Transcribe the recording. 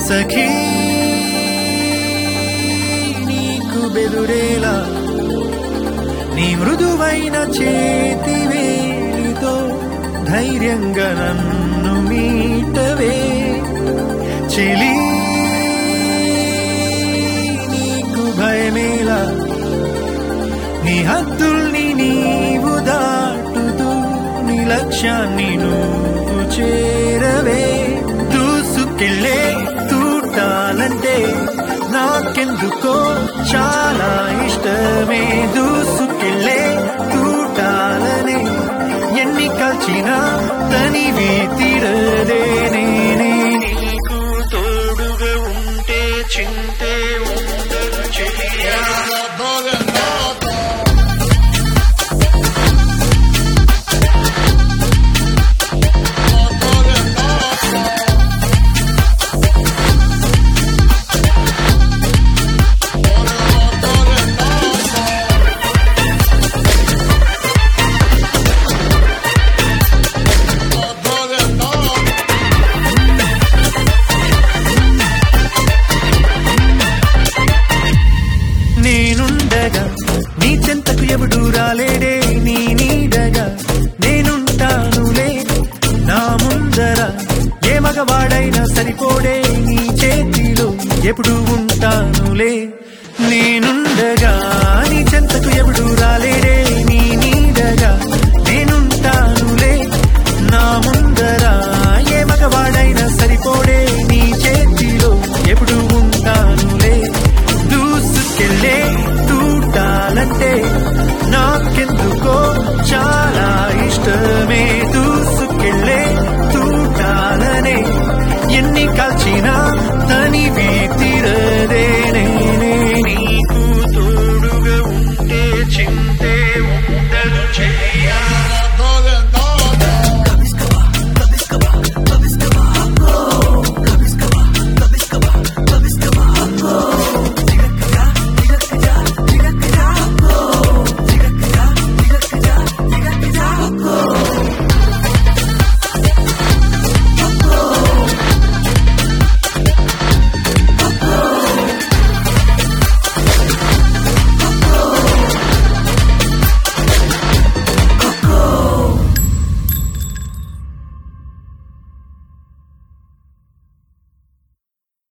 సఖీ నీకు బెదురేలా నీ మృదువైన చేతివేలితో ధైర్యంగా నన్ను మీటవే చెలి నీకు భయమేలా నీ హద్దుల్ని నీవు దాటుతూ నీ లక్ష్యాన్ని నువ్వు చేరవే దూసుకెళ్ళే తూటాలంటే నాకెందుకో చాలా ఇష్టమే దూసుకెళ్ళే తూటాలనే ఎన్ని కాల్చినా తనివి తీరదే నేనే నీకు తోడుగా ఉంటే చింతే ఉండదు చెయ్యా నేనుండగా నీ చెంతకు ఎవడు రాలేడే నీ నీడగా నేనుంటానులే నా ముందర ఏ మగవాడైనా సరిపోడే నీ చేతిలో ఎప్పుడు ఉంటానులే నేనుండగా నీ చెంతకు ఎవడు రాలేడే